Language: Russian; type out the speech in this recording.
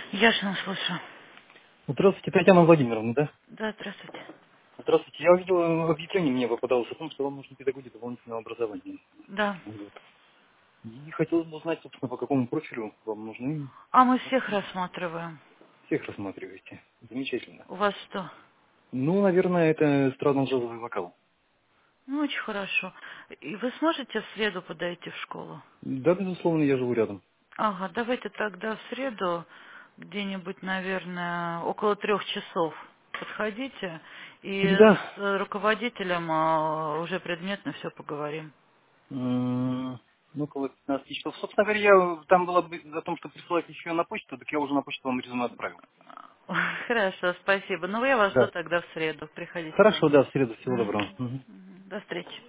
Ясно, слышу. Здравствуйте, Татьяна Владимировна, да? Да, здравствуйте. Здравствуйте. Я увидел объявление, мне попадалось о том, что вам нужны педагоги дополнительного образования. Да. Вот. И хотелось бы узнать, собственно, по какому профилю вам нужны. А мы всех рассматриваем. Всех рассматриваете. Замечательно. У вас что? Ну, наверное, это эстрадно-джазовый вокал. Ну, очень хорошо. И вы сможете в среду подойти в школу? Да, безусловно, я живу рядом. Ага, давайте тогда в среду где-нибудь, наверное, около 3 часов подходите и Всегда. с руководителем уже предметно все поговорим. Ну, около 15 часов. Собственно говоря, я там было бы о том, что присылать еще на почту, так я уже на почту вам резюме отправил. Хорошо, спасибо. Ну, я вас жду Да. тогда в среду. Приходите ко Хорошо, мне. да, в среду. Всего доброго. Мгм. Мгм. Мгм. До встречи.